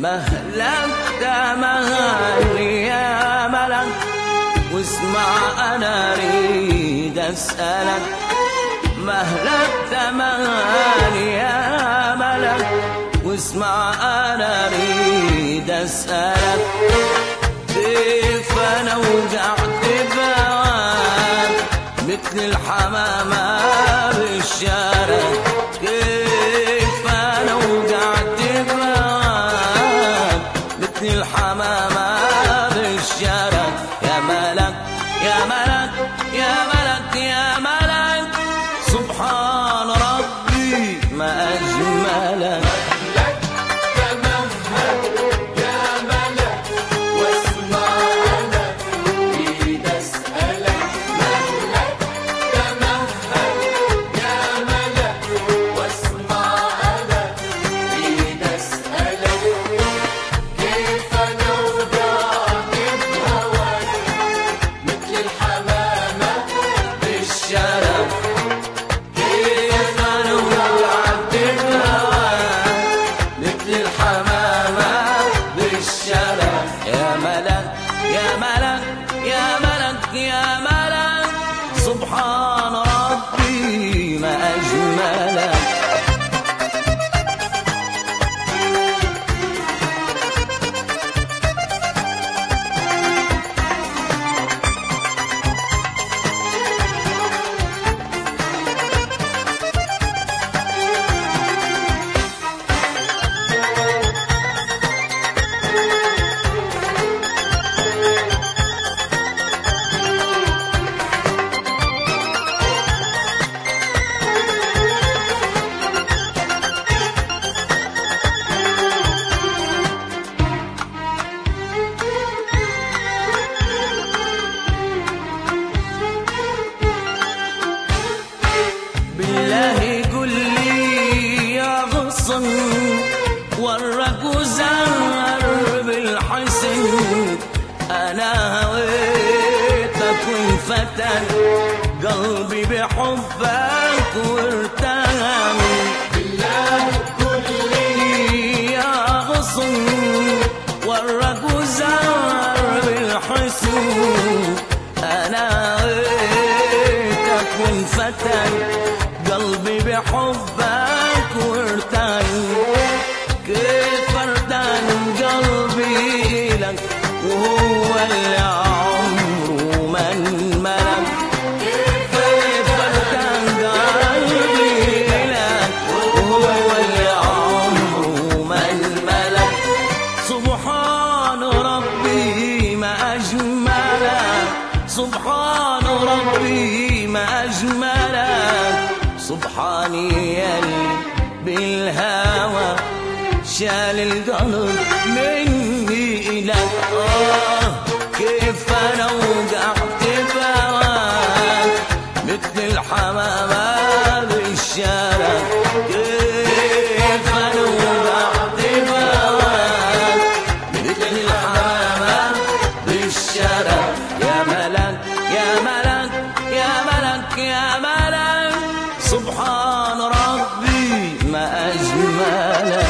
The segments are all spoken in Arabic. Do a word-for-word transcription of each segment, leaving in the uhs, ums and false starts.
مهلك تمهل يا ملك، واسمع أنا أريد أسألك. مهلك تمهل يا ملك، واسمع أنا أريد أسألك. كيف أنا وقعت بهواك مثل الحمامة بالشارع؟ كيف أنا وقعت بهواك مثل الحمامة بالشارع؟ يا ملك يا ملك يا ملك يا ملك، سبحان ربي ما أجملك. يا ملك سبحان ربي ما أجملك. ورق وزهر بالحسن، أنا هويتك وانفتن قلبي بحبك وارتهن. بالله قل لي يا غصن، ورق وزهر بالحسن، أنا هويتك وانفتن قلبي بحبك وارتهن. كيف ارتهن قلبي لك وهو اللي عمره ما انملك؟ كيف ارتهن قلبي لك وهو اللي عمره ما انملك؟ سبحان ربي ما أجملك، سبحان ربي ما أجملك. سبحاني يلي بالهوى شال القلب مني إلك. آه كيف أنا وقعت بهواك مثل الحمامة بالشارع. كيف أنا وقعت بهواك مثل الحمامة بالشارع. يا ملك يا ملك يا ملك يا ملك سبحان ربي ما أجملك.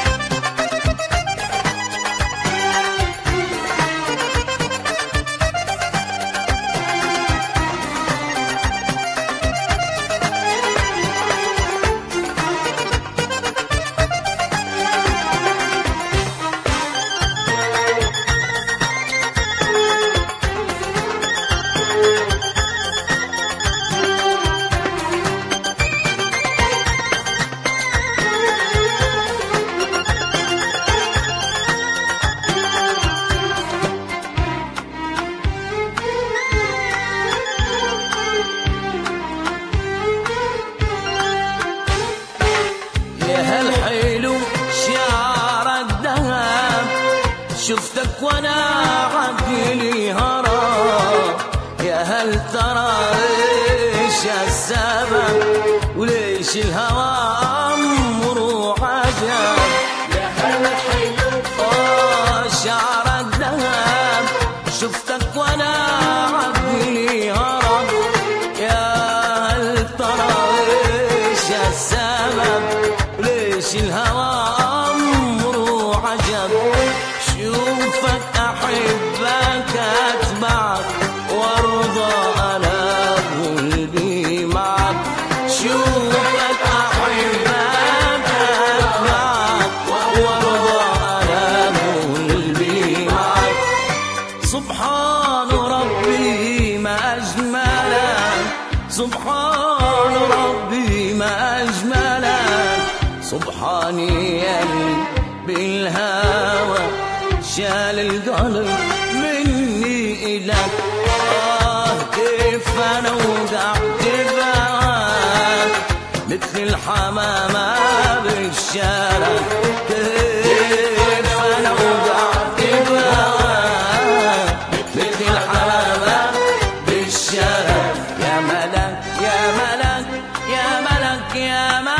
هالحلو شعرك ذهب، شفتك وانا عقلي هرب. يا هل ترى ايش السبب وليش الهوى امره عجب؟ يا هالحلو اه شعرك ذهب، شفتك وانا عقلي هرب. يا هل ترى ايش السبب ليش الهوى أمره عجب؟ سبحاني يلي بالهوى شال القلب مني إلك. آه كيف أنا وقعت بهواك مثل الحمامة بالشارع، كيف أنا وقعت بهواك مثل الحمامة بالشارع. يا ملك يا ملك يا ملك يا ملك